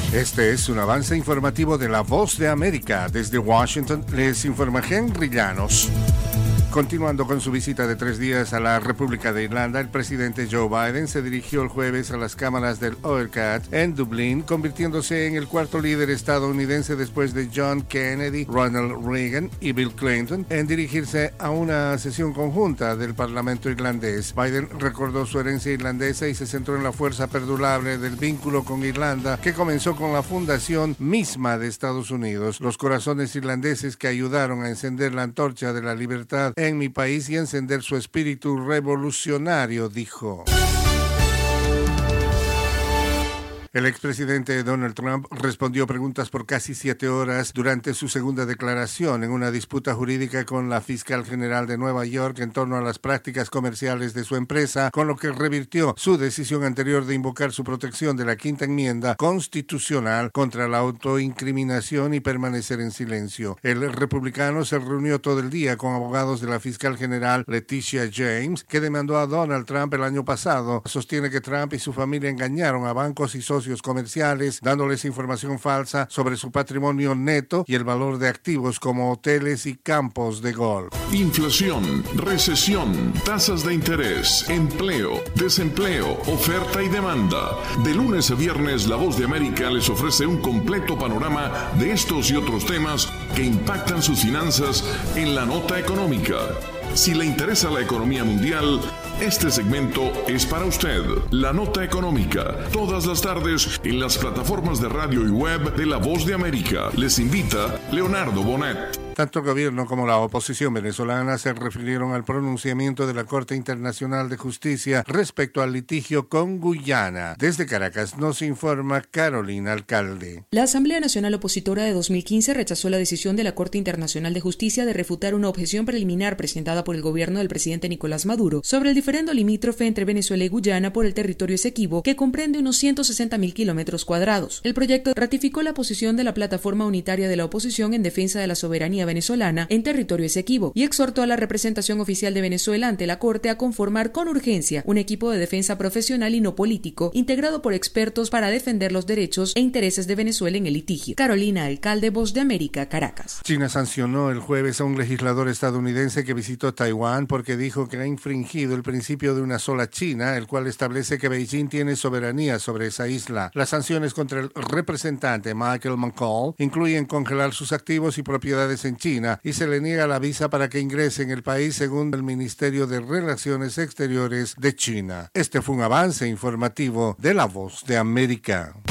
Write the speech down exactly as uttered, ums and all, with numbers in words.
Este es un avance informativo de La Voz de América. Desde Washington les informa Henry Llanos. Continuando con su visita de tres días a la República de Irlanda, el presidente Joe Biden se dirigió el jueves a las cámaras del O E L C A T en Dublín, convirtiéndose en el cuarto líder estadounidense después de John Kennedy, Ronald Reagan y Bill Clinton en dirigirse a una sesión conjunta del Parlamento irlandés. Biden recordó su herencia irlandesa y se centró en la fuerza perdurable del vínculo con Irlanda, que comenzó con la fundación misma de Estados Unidos. Los corazones irlandeses que ayudaron a encender la antorcha de la libertad en mi país y encender su espíritu revolucionario, dijo. El expresidente Donald Trump respondió preguntas por casi siete horas durante su segunda declaración en una disputa jurídica con la fiscal general de Nueva York en torno a las prácticas comerciales de su empresa, con lo que revirtió su decisión anterior de invocar su protección de la quinta enmienda constitucional contra la autoincriminación y permanecer en silencio. El republicano se reunió todo el día con abogados de la fiscal general Letitia James, que demandó a Donald Trump el año pasado. Sostiene que Trump y su familia engañaron a bancos y socios comerciales, dándoles información falsa sobre su patrimonio neto y el valor de activos como hoteles y campos de golf. Inflación, recesión, tasas de interés, empleo, desempleo, oferta y demanda. De lunes a viernes, La Voz de América les ofrece un completo panorama de estos y otros temas que impactan sus finanzas en la nota económica. Si le interesa la economía mundial, este segmento es para usted. La Nota Económica, todas las tardes en las plataformas de radio y web de La Voz de América. Les invita Leonardo Bonet. Tanto el gobierno como la oposición venezolana se refirieron al pronunciamiento de la Corte Internacional de Justicia respecto al litigio con Guyana. Desde Caracas nos informa Carolina Alcalde. La Asamblea Nacional Opositora de dos mil quince rechazó la decisión de la Corte Internacional de Justicia de refutar una objeción preliminar presentada por el gobierno del presidente Nicolás Maduro sobre el diferendo limítrofe entre Venezuela y Guyana por el territorio Esequibo, que comprende unos ciento sesenta mil kilómetros cuadrados. El proyecto ratificó la posición de la plataforma unitaria de la oposición en defensa de la soberanía venezolana en territorio Esequibo y exhortó a la representación oficial de Venezuela ante la Corte a conformar con urgencia un equipo de defensa profesional y no político, integrado por expertos para defender los derechos e intereses de Venezuela en el litigio. Carolina Alcalde, Voz de América, Caracas. China sancionó el jueves a un legislador estadounidense que visitó Taiwán porque dijo que ha infringido el principio de una sola China, el cual establece que Beijing tiene soberanía sobre esa isla. Las sanciones contra el representante Michael McCall incluyen congelar sus activos y propiedades en China y se le niega la visa para que ingrese en el país, según el Ministerio de Relaciones Exteriores de China. Este fue un avance informativo de La Voz de América.